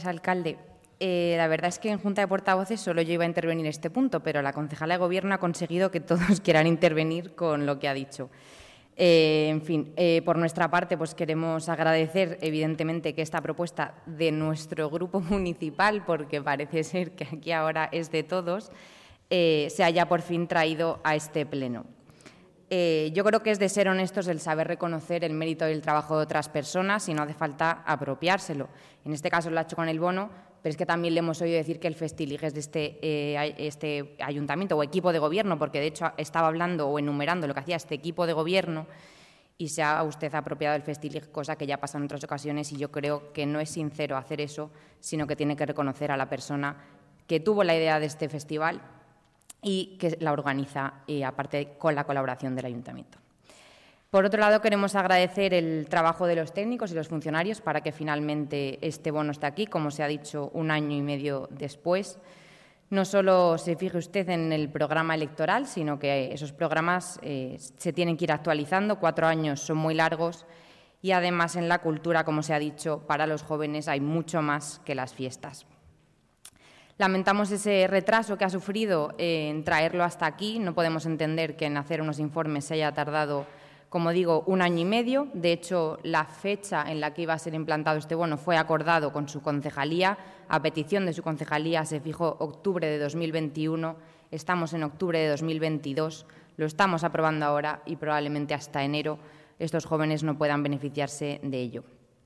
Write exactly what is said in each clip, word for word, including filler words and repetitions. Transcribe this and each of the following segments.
Alcalde, eh, la verdad es que en Junta de Portavoces solo yo iba a intervenir en este punto, pero la concejala de Gobierno ha conseguido que todos quieran intervenir con lo que ha dicho. Eh, en fin, eh, por nuestra parte, pues queremos agradecer, evidentemente, que esta propuesta de nuestro grupo municipal, porque parece ser que aquí ahora es de todos, eh, se haya por fin traído a este pleno. Eh, yo creo que es de ser honestos el saber reconocer el mérito del trabajo de otras personas y no hace falta apropiárselo. En este caso lo ha hecho con el bono, pero es que también le hemos oído decir que el Festilig es de este, eh, este ayuntamiento o equipo de gobierno, porque de hecho estaba hablando o enumerando lo que hacía este equipo de gobierno y se ha usted apropiado del Festilig, cosa que ya pasa en otras ocasiones, y yo creo que no es sincero hacer eso, sino que tiene que reconocer a la persona que tuvo la idea de este festival y que la organiza, y aparte con la colaboración del Ayuntamiento. Por otro lado, queremos agradecer el trabajo de los técnicos y los funcionarios para que finalmente este bono esté aquí, como se ha dicho, un año y medio después. No solo se fije usted en el programa electoral, sino que esos programas eh, se tienen que ir actualizando. Cuatro años son muy largos y, además, en la cultura, como se ha dicho, para los jóvenes hay mucho más que las fiestas. Lamentamos ese retraso que ha sufrido en traerlo hasta aquí. No podemos entender que en hacer unos informes se haya tardado, como digo, un año y medio. De hecho, la fecha en la que iba a ser implantado este bono fue acordado con su concejalía. A petición de su concejalía se fijó octubre de dos mil veintiuno. Estamos en octubre de dos mil veintidós. Lo estamos aprobando ahora y probablemente hasta enero estos jóvenes no puedan beneficiarse de ello.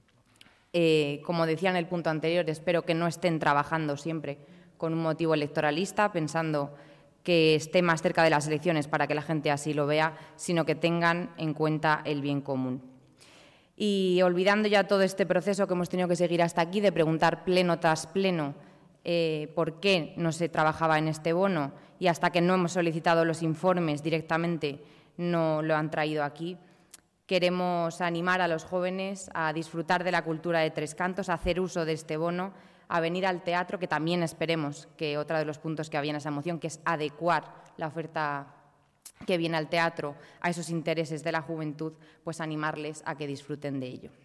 Eh, como decía en el punto anterior, espero que no estén trabajando siempre con un motivo electoralista, pensando que esté más cerca de las elecciones para que la gente así lo vea, sino que tengan en cuenta el bien común. Y olvidando ya todo este proceso que hemos tenido que seguir hasta aquí, de preguntar pleno tras pleno eh, por qué no se trabajaba en este bono y hasta que no hemos solicitado los informes directamente no lo han traído aquí, queremos animar a los jóvenes a disfrutar de la cultura de Tres Cantos, a hacer uso de este bono, a venir al teatro, que también esperemos que otro de los puntos que había en esa moción, que es adecuar la oferta que viene al teatro a esos intereses de la juventud, pues animarles a que disfruten de ello.